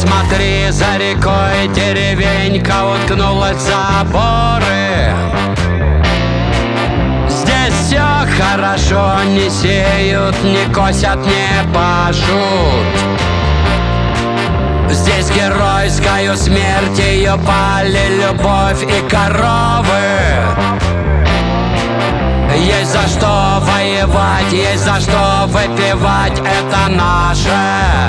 смотри, за рекой деревенька уткнулась в заборы. Здесь все хорошо, не сеют, не косят, не пашут. Здесь геройскую смерть ее пали любовь и коровы. Есть за что воевать, есть за что выпивать, это наше.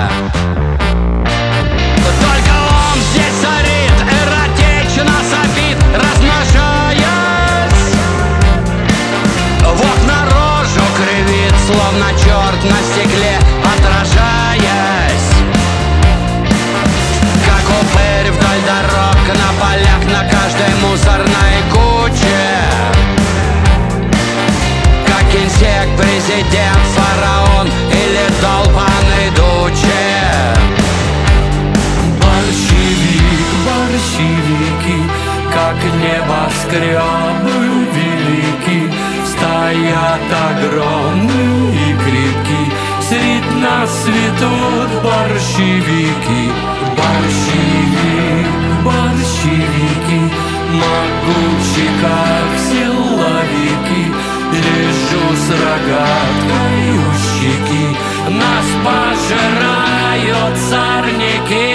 Только он здесь царит, эротично сопит, размножаясь. В окна рожу кривит, словно черт на стекле, отражаясь. Как упырь вдоль дорог, на полях, на каждой мусорной куче. Как инсект, президент, фараон или долбаный дуче. Борщевики, как небоскребы велики, стоят огромные и крепкие, средь нас цветут борщевики. Борщевики, могучи, как силовики, лежу с рогаткой у щеки, нас пожирают сорняки.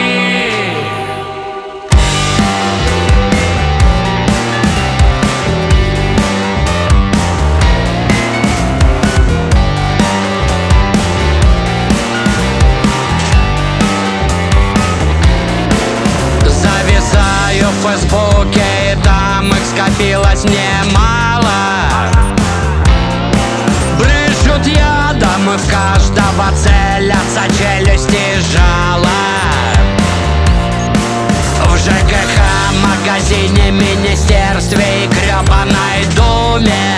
В Фейсбуке, и там их скопилось немало. Брызжут ядом, и в каждого целятся челюсти жало. В ЖКХ, магазине, министерстве и гребаной думе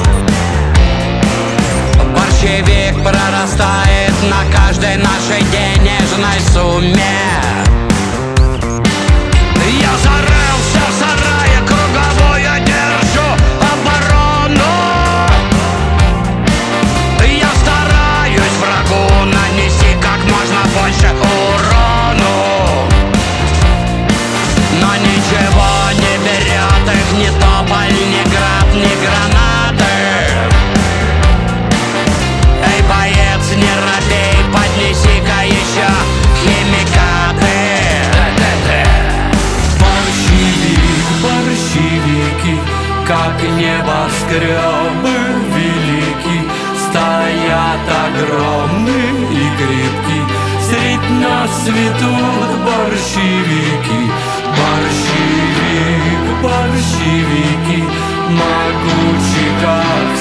борщевик прорастает на каждой нашей денежной сумме. Я зарылся в сарае, круговую держу оборону. Я стараюсь врагу нанести как можно больше урону. Но ничего не берет их ни тополь, ни град, ни гранаты. Эй, боец, не робей, поднеси-ка еще химикаты. Борщевики, как небоскребы велики, стоят огромные и крепкие, средь нас цветут борщевики. Борщевики, могучи, как